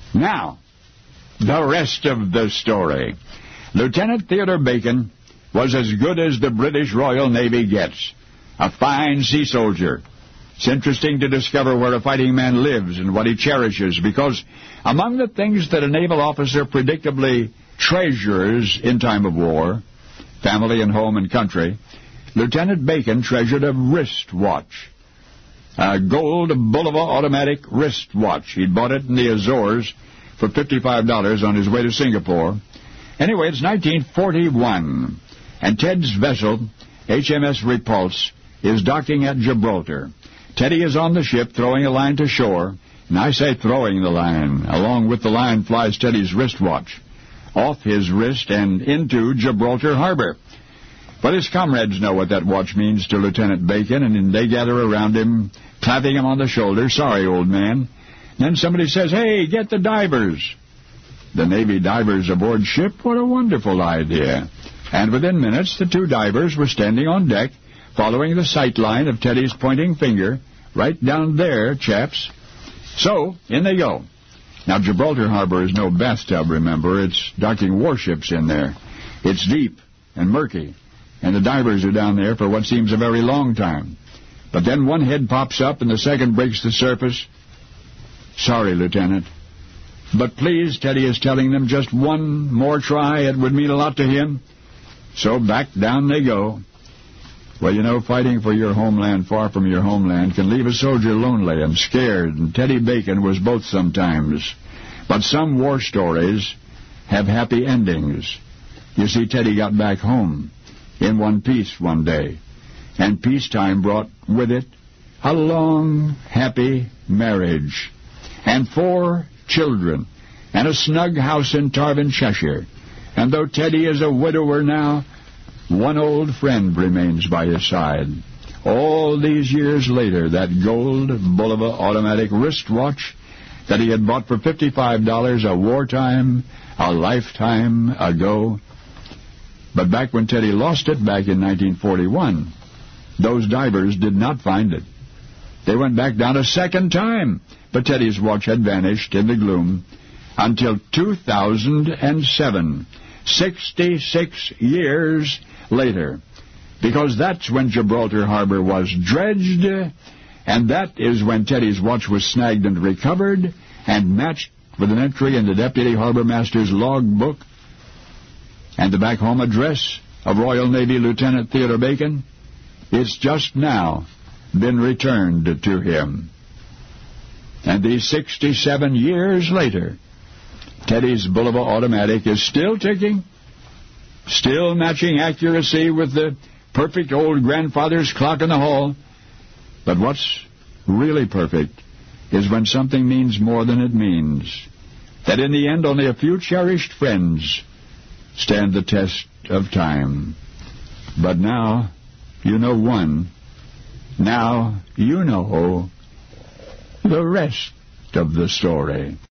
Now, the rest of the story. Lieutenant Theodore Bacon was as good as the British Royal Navy gets. A fine sea soldier. It's interesting to discover where a fighting man lives and what he cherishes, because among the things that a naval officer predictably treasures in time of war, family and home and country, Lieutenant Bacon treasured a wristwatch. A gold Bulova automatic wristwatch. He'd bought it in the Azores for $55 on his way to Singapore. Anyway, it's 1941, and Ted's vessel, HMS Repulse, is docking at Gibraltar. Teddy is on the ship throwing a line to shore, and I say throwing the line. Along with the line flies Teddy's wristwatch, off his wrist and into Gibraltar Harbor. But his comrades know what that watch means to Lieutenant Bacon, and they gather around him, clapping him on the shoulder. Sorry, old man. Then somebody says, hey, get the divers. The Navy divers aboard ship? What a wonderful idea. And within minutes, the two divers were standing on deck, following the sight line of Teddy's pointing finger, right down there, chaps. So, in they go. Now, Gibraltar Harbor is no bathtub, remember. It's docking warships in there. It's deep and murky, and the divers are down there for what seems a very long time. But then one head pops up and the second breaks the surface. Sorry, Lieutenant. But please, Teddy is telling them, just one more try. It would mean a lot to him. So back down they go. Well, you know, fighting for your homeland far from your homeland can leave a soldier lonely and scared, and Teddy Bacon was both sometimes. But some war stories have happy endings. You see, Teddy got back home in one piece one day, and peacetime brought with it a long, happy marriage, and 4 children, and a snug house in Tarvin, Cheshire. And though Teddy is a widower now, one old friend remains by his side. All these years later, that gold Bulova automatic wristwatch that he had bought for $55 a lifetime ago. But back when Teddy lost it, back in 1941, those divers did not find it. They went back down a second time, but Teddy's watch had vanished in the gloom until 2007, 66 years later, because that's when Gibraltar Harbor was dredged, and that is when Teddy's watch was snagged and recovered and matched with an entry in the Deputy Harbor Master's logbook, and the back-home address of Royal Navy Lieutenant Theodore Bacon. It's just now been returned to him. And these 67 years later, Teddy's Bulova automatic is still ticking, still matching accuracy with the perfect old grandfather's clock in the hall. But what's really perfect is when something means more than it means. That in the end only a few cherished friends stand the test of time. But now you know one. Now you know the rest of the story.